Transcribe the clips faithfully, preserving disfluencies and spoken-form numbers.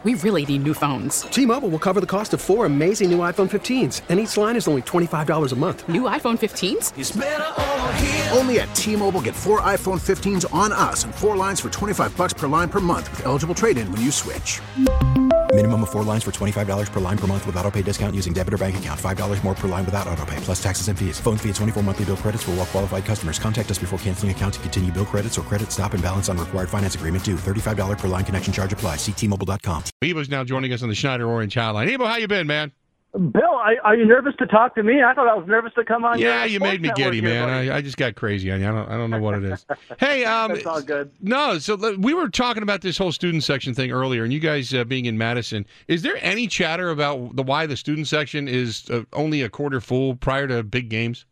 We really need new phones. T-Mobile will cover the cost of four amazing new iPhone fifteens, and each line is only twenty-five dollars a month. New iPhone fifteens? It's better over here. Only at T-Mobile, get four iPhone fifteens on us and four lines for twenty-five dollars per line per month with eligible trade-in when you switch. Minimum of four lines for twenty-five dollars per line per month with autopay discount using debit or bank account. five dollars more per line without autopay, plus taxes and fees. Phone fee at twenty-four monthly bill credits for well-qualified customers. Contact us before canceling account to continue bill credits or credit stop and balance on required finance agreement due. thirty-five dollars per line connection charge applies. See T Mobile dot com. Ebo's now joining us on the Schneider Orange Hotline. Ebo, how you been, man? Bill, are, are you nervous to talk to me? I thought I was nervous to come on. Yeah, your you made me giddy, here, man. I, I just got crazy on you. I don't, I don't know what it is. Hey, um, That's all good. No, so we were talking about this whole student section thing earlier, and you guys uh, being in Madison. Is there any chatter about the why the student section is uh, only a quarter full prior to big games?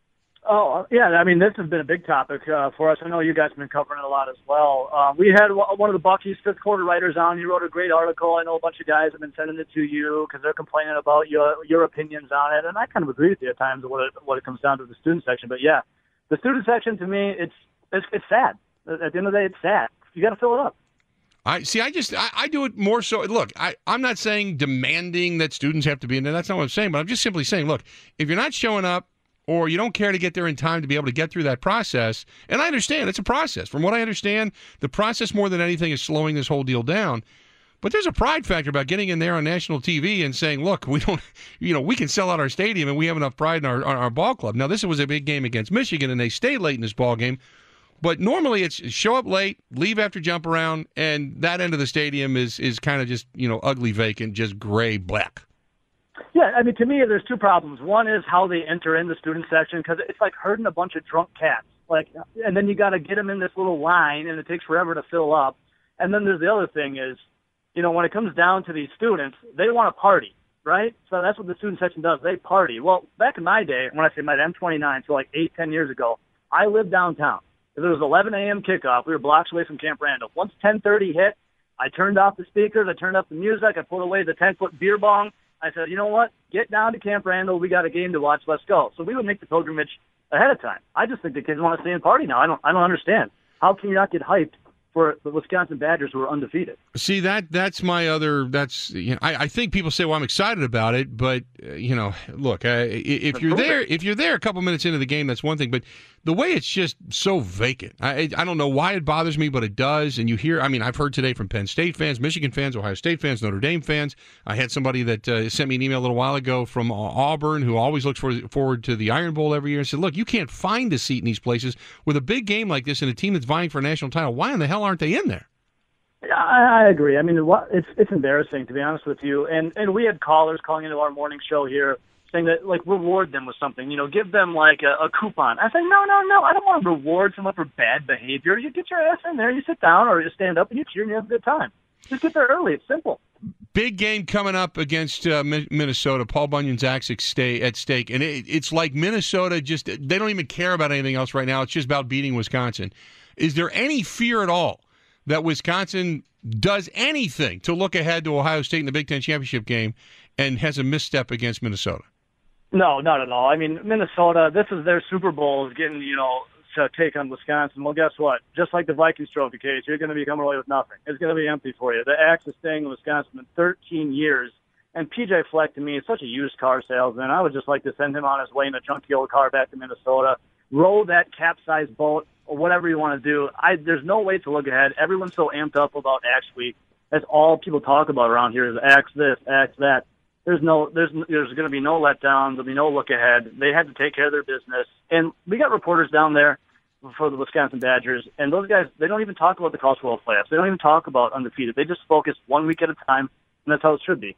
Oh, yeah. I mean, this has been a big topic uh, for us. I know you guys have been covering it a lot as well. Uh, we had one of the Bucky's fifth quarter writers on. He wrote a great article. I know a bunch of guys have been sending it to you because they're complaining about your your opinions on it. And I kind of agree with you at times what it, what it comes down to the student section. But, yeah, the student section, to me, it's it's, it's sad. At the end of the day, it's sad. You got to fill it up. I see. I just I, I do it more so. Look, I, I'm not saying demanding that students have to be in there. That's not what I'm saying. But I'm just simply saying, look, if you're not showing up, or you don't care to get there in time to be able to get through that process, and I understand it's a process. From what I understand, the process more than anything is slowing this whole deal down. But there's a pride factor about getting in there on national T V and saying, look, we don't, you know, we can sell out our stadium and we have enough pride in our, our, our ball club. Now, this was a big game against Michigan, and they stayed late in this ball game. But normally it's show up late, leave after jump around, and that end of the stadium is is kind of just, you know, ugly vacant, just gray black. Yeah, I mean, to me, there's two problems. One is how they enter in the student section, because it's like herding a bunch of drunk cats. Like, and then you got to get them in this little line, and it takes forever to fill up. And then there's the other thing is, you know, when it comes down to these students, they want to party, right? So that's what the student section does. They party. Well, back in my day, when I say my day, I'm twenty-nine, so like eight, ten years ago, I lived downtown. If it was eleven a.m. kickoff, we were blocks away from Camp Randall. Once ten thirty hit, I turned off the speakers, I turned up the music, I put away the ten-foot beer bong. I said, you know what? Get down to Camp Randall. We got a game to watch. Let's go. So we would make the pilgrimage ahead of time. I just think the kids want to stay and party now. I don't. I don't understand. How can you not get hyped for the Wisconsin Badgers who are undefeated? See, that that's my other. That's you know, I, I think people say, well, I'm excited about it, but uh, you know, look, uh, if you're there, if you're there a couple minutes into the game, that's one thing. But the way it's just so vacant, I I don't know why it bothers me, but it does. And you hear, I mean, I've heard today from Penn State fans, Michigan fans, Ohio State fans, Notre Dame fans. I had somebody that uh, sent me an email a little while ago from Auburn who always looks for, forward to the Iron Bowl every year and said, look, you can't find a seat in these places with a big game like this and a team that's vying for a national title. Why in the hell aren't they in there? I, I agree. I mean, it's it's embarrassing, to be honest with you. And and we had callers calling into our morning show here saying that, like, reward them with something, you know, give them, like, a, a coupon. I say, no, no, no, I don't want to reward someone for bad behavior. You get your ass in there, you sit down, or you stand up, and you cheer, and you have a good time. Just get there early. It's simple. Big game coming up against uh, Minnesota. Paul Bunyan's axe at stake, and it, it's like Minnesota just, they don't even care about anything else right now. It's just about beating Wisconsin. Is there any fear at all that Wisconsin does anything to look ahead to Ohio State in the Big Ten championship game and has a misstep against Minnesota? No, not at all. I mean, Minnesota, this is their Super Bowl, is getting, you know, to take on Wisconsin. Well, guess what? Just like the Vikings trophy case, you're going to be coming away with nothing. It's going to be empty for you. The axe is staying in Wisconsin in thirteen years. And P J Fleck, to me, is such a used car salesman. I would just like to send him on his way in a junky old car back to Minnesota, row that capsized boat, or whatever you want to do. I, there's no way to look ahead. Everyone's so amped up about Axe Week. That's all people talk about around here is Axe this, Axe that. There's no, there's, there's going to be no letdown. There'll be no look ahead. They had to take care of their business, and we got reporters down there for the Wisconsin Badgers, and those guys, they don't even talk about the College World Playoffs. They don't even talk about undefeated. They just focus one week at a time, and that's how it should be.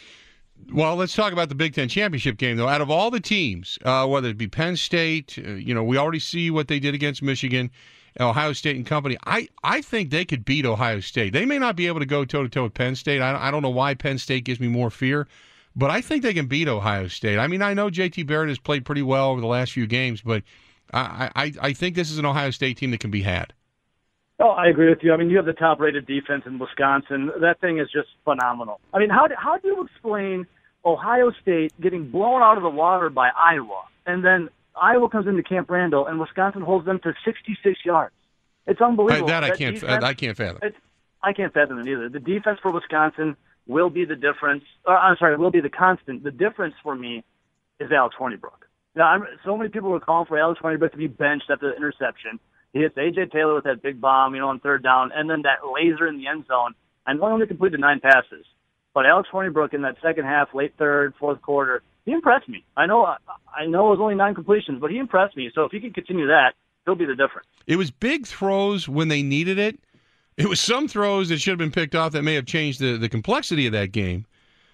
Well, let's talk about the Big Ten championship game, though. Out of all the teams, uh, whether it be Penn State, uh, you know, we already see what they did against Michigan, Ohio State and company. I, I think they could beat Ohio State. They may not be able to go toe-to-toe with Penn State. I, I don't know why Penn State gives me more fear. But I think they can beat Ohio State. I mean, I know J T Barrett has played pretty well over the last few games, but I, I, I think this is an Ohio State team that can be had. Oh, I agree with you. I mean, you have the top-rated defense in Wisconsin. That thing is just phenomenal. I mean, how do, how do you explain Ohio State getting blown out of the water by Iowa, and then Iowa comes into Camp Randall, and Wisconsin holds them to sixty-six yards? It's unbelievable. I, that I that can't defense, I can't fathom. It's, I can't fathom it either. The defense for Wisconsin will be the difference. Or, I'm sorry, will be the constant. The difference for me is Alex Hornibrook. Now, I'm, so many people were calling for Alex Hornibrook to be benched after the interception. He hits A J Taylor with that big bomb, you know, on third down, and then that laser in the end zone. I know he only completed nine passes, but Alex Hornibrook in that second half, late third, fourth quarter, he impressed me. I know, I know it was only nine completions, but he impressed me. So if he can continue that, he'll be the difference. It was big throws when they needed it. It was some throws that should have been picked off that may have changed the, the complexity of that game.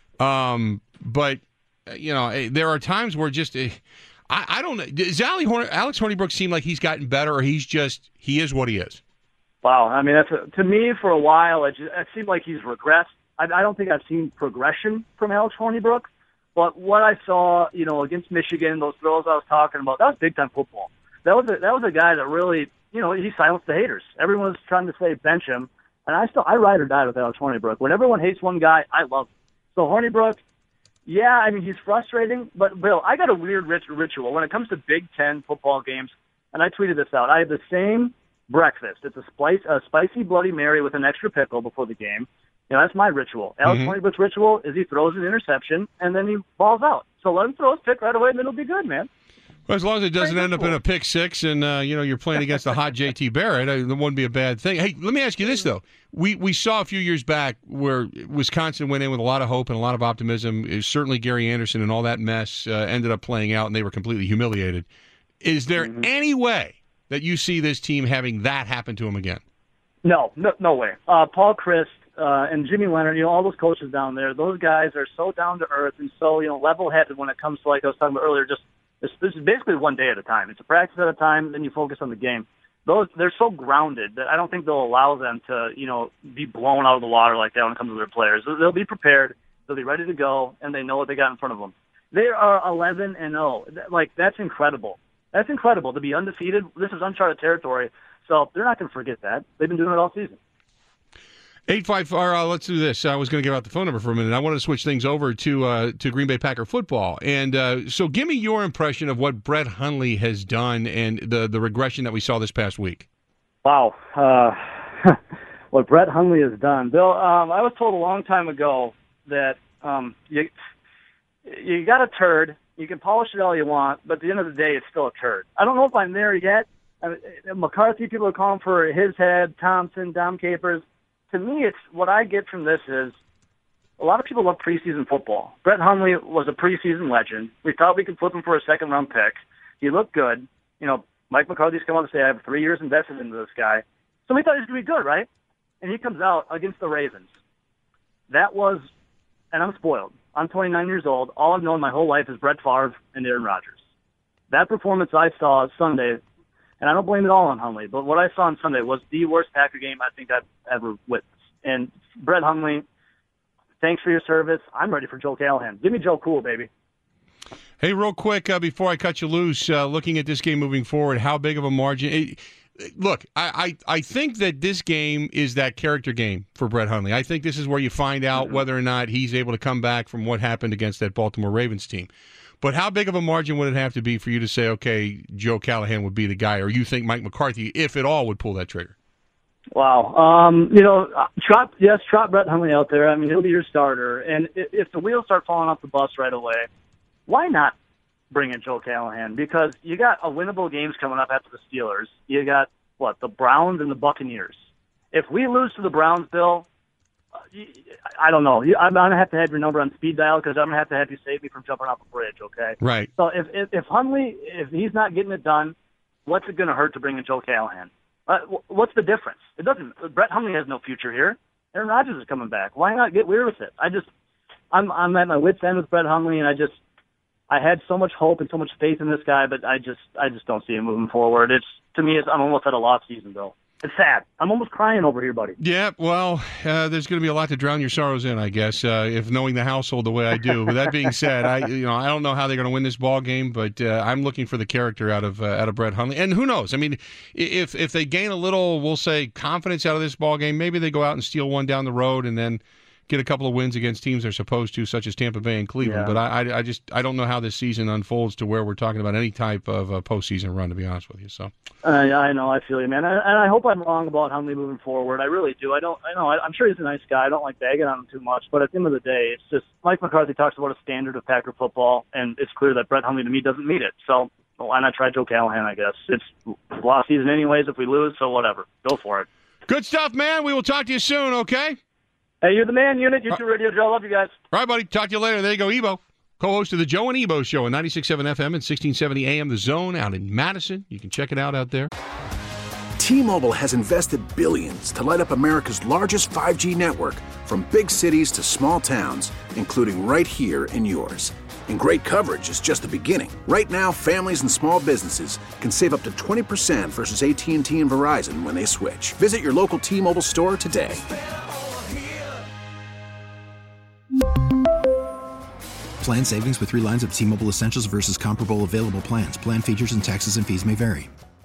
Um, but, you know, there are times where just, I, I don't know, does Alex Hornibrook seem like he's gotten better, or he's just, he is what he is? Wow. I mean, that's a, to me, for a while, it, just, it seemed like he's regressed. I, I don't think I've seen progression from Alex Hornibrook. But what I saw, you know, against Michigan, those throws I was talking about, that was big-time football. That was a, that was a guy that really, you know, he silenced the haters. Everyone was trying to say bench him, and I still I ride or die with Alex Hornibrook. When everyone hates one guy, I love him. So Hornibrook, yeah, I mean, he's frustrating, but Bill, I got a weird rit- ritual when it comes to Big Ten football games, and I tweeted this out. I have the same breakfast. It's a, spice, a spicy Bloody Mary with an extra pickle before the game. You know, that's my ritual. Alex mm-hmm. Hornibrook's ritual is he throws an interception, and then he balls out. So let him throw his pick right away, and it'll be good, man. Well, as long as it doesn't end up in a pick six and, uh, you know, you're playing against the hot J T Barrett, it wouldn't be a bad thing. Hey, let me ask you this, though. We we saw a few years back where Wisconsin went in with a lot of hope and a lot of optimism. It was certainly Gary Anderson and all that mess uh, ended up playing out, and they were completely humiliated. Is there mm-hmm. any way that you see this team having that happen to them again? No, no, no way. Uh, Paul Chryst uh, and Jimmy Leonard, you know, all those coaches down there, those guys are so down to earth and so, you know, level-headed when it comes to, like I was talking about earlier, just This, this is basically one day at a time. It's a practice at a time, then you focus on the game. Those they're so grounded that I don't think they'll allow them to, you know, be blown out of the water like that when it comes to their players. They'll be prepared, they'll be ready to go, and they know what they got in front of them. They are eleven and oh. Like, that's incredible. That's incredible to be undefeated. This is uncharted territory, so they're not going to forget that. They've been doing it all season. eight five four, uh, let's do this. I was going to give out the phone number for a minute. I wanted to switch things over to uh, to Green Bay Packer football. And uh, so give me your impression of what Brett Hundley has done and the, the regression that we saw this past week. Wow. Uh, what Brett Hundley has done. Bill, um, I was told a long time ago that um, you, you got a turd. You can polish it all you want, but at the end of the day, it's still a turd. I don't know if I'm there yet. I mean, McCarthy, people are calling for his head, Thompson, Dom Capers. To me, it's what I get from this is a lot of people love preseason football. Brett Hundley was a preseason legend. We thought we could flip him for a second-round pick. He looked good. You know, Mike McCarthy's come out to say, I have three years invested into this guy. So we thought he was going to be good, right? And he comes out against the Ravens. That was, and I'm spoiled. I'm twenty-nine years old. All I've known my whole life is Brett Favre and Aaron Rodgers. That performance I saw Sunday, and I don't blame it all on Hundley, but what I saw on Sunday was the worst Packer game I think I've ever witnessed. And Brett Hundley, thanks for your service. I'm ready for Joe Callahan. Give me Joe Cool, baby. Hey, real quick, uh, before I cut you loose, uh, looking at this game moving forward, how big of a margin? It, look, I, I, I think that this game is that character game for Brett Hundley. I think this is where you find out mm-hmm. whether or not he's able to come back from what happened against that Baltimore Ravens team. But how big of a margin would it have to be for you to say, okay, Joe Callahan would be the guy, or you think Mike McCarthy, if at all, would pull that trigger? Wow. Um, you know, trot, yes, trot Brett Hundley out there. I mean, he'll be your starter. And if the wheels start falling off the bus right away, why not bring in Joe Callahan? Because you got a winnable games coming up after the Steelers. You got, what, the Browns and the Buccaneers. If we lose to the Browns, Bill, I don't know. I'm going to have to have your number on speed dial because I'm going to have to have you save me from jumping off a bridge, okay? Right. So if, if, if Hundley, if he's not getting it done, what's it going to hurt to bring in Joe Callahan? Uh, what's the difference? It doesn't. Brett Hundley has no future here. Aaron Rodgers is coming back. Why not get weird with it? I just, I'm, I'm at my wit's end with Brett Hundley, and I just, I had so much hope and so much faith in this guy, but I just, I just don't see him moving forward. It's to me, it's, I'm almost at a lost season, Bill. It's sad. I'm almost crying over here, buddy. Yeah, well, uh, there's going to be a lot to drown your sorrows in, I guess, uh, if knowing the household the way I do. But that being said, I, you know, I don't know how they're going to win this ball game, but uh, I'm looking for the character out of uh, out of Brett Hundley. And who knows? I mean, if if they gain a little, we'll say, confidence out of this ball game, maybe they go out and steal one down the road and then get a couple of wins against teams they're supposed to, such as Tampa Bay and Cleveland. Yeah. But I, I, I just I don't know how this season unfolds to where we're talking about any type of uh, postseason run, to be honest with you. So I, I know, I feel you, man, and I hope I'm wrong about Hundley moving forward. I really do. I don't. I know. I'm sure he's a nice guy. I don't like bagging on him too much, but at the end of the day, it's just Mike McCarthy talks about a standard of Packer football, and it's clear that Brett Hundley to me doesn't meet it. So well, why not try Joe Callahan? I guess it's lost season anyways. If we lose, so whatever, go for it. good stuff, man. We will talk to you soon. Okay. Hey, you're the man, Unit. You two Radio Joe. Love you guys. All right, buddy. Talk to you later. There you go, Ebo. Co-host of the Joe and Ebo Show on ninety-six point seven F M and sixteen seventy A M, The Zone, out in Madison. You can check it out out there. T-Mobile has invested billions to light up America's largest five G network, from big cities to small towns, including right here in yours. And great coverage is just the beginning. Right now, families and small businesses can save up to twenty percent versus A T and T and Verizon when they switch. Visit your local T-Mobile store today. Plan savings with three lines of T-Mobile Essentials versus comparable available plans. Plan features and taxes and fees may vary.